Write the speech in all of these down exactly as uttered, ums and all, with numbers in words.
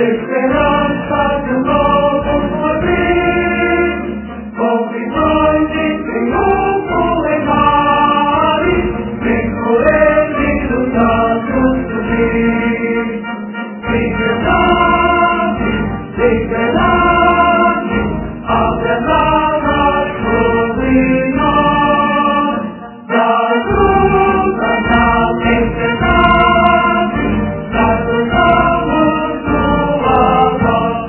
esperança de um novo porvir, com visões de triunfo em mares, percorrer dos nossos subir. Liberdade, liberdade, ordenada sobre nós, da luta da tempestade, cantamos tua voz.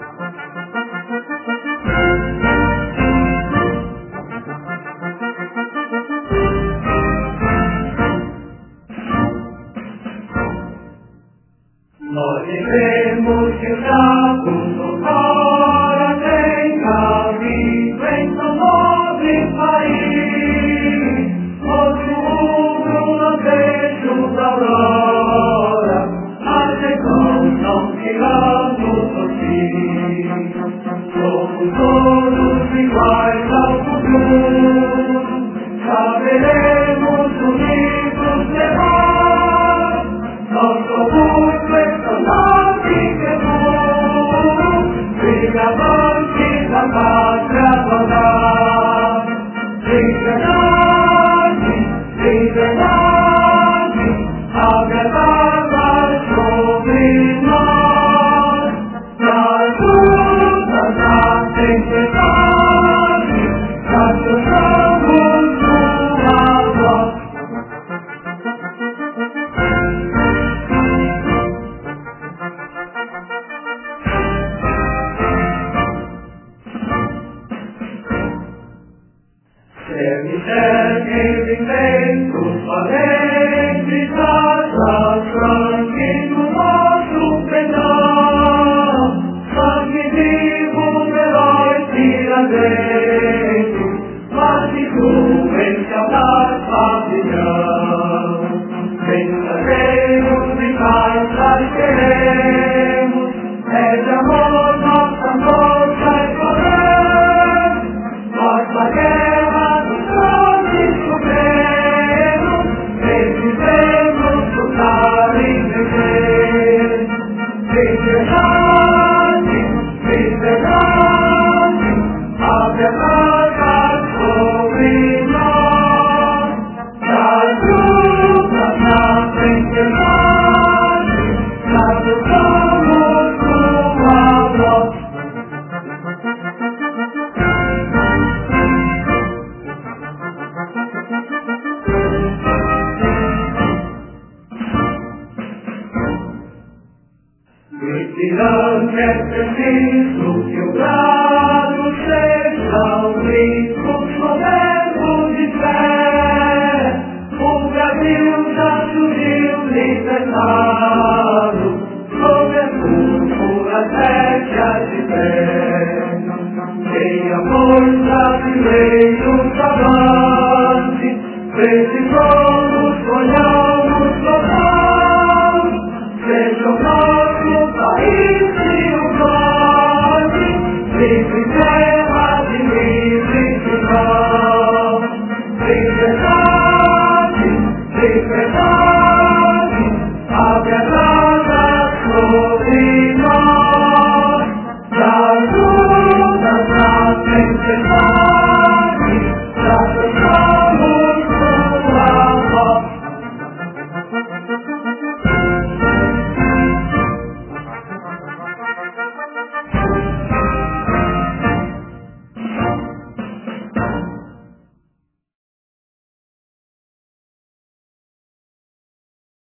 Nós vivemos que o jato fora tenha visto em tão nobre país, onde o mundo não vejo da aurora, mas então não tiramos por fim. Somos todos iguais ao futuro, saberemos unidos levar nosso orgulho exaltado e seguro, brigadores da pátria guardar. Liberdade, liberdade, abertada sobre nós, nas lutas da tempestade, cantamos tua voz. Serve, serve, inventos valentes, asas franque no nosso pendão, sangue vivo de heróis tiradentes, mas de nuvens capaz pavilhão. Mensageiros de paz queremos, é de amor nossa força e poder, nossa guerra precisamos lutar e vencer. Liberdade, liberdade, abertada sobre nós, das lutas na tempestade, cantamos tua voz. Não é preciso que o gado seja um grito moderno de fé. O Brasil já surgiu libertado, sobretudo a terra de pé. Tenha força brasileiros avante, precisamos sonhamos total, seja o nosso país triunfante, livre terra de livre final. Liberdade, liberdade, abertada sobre nós, das lutas da tempestade.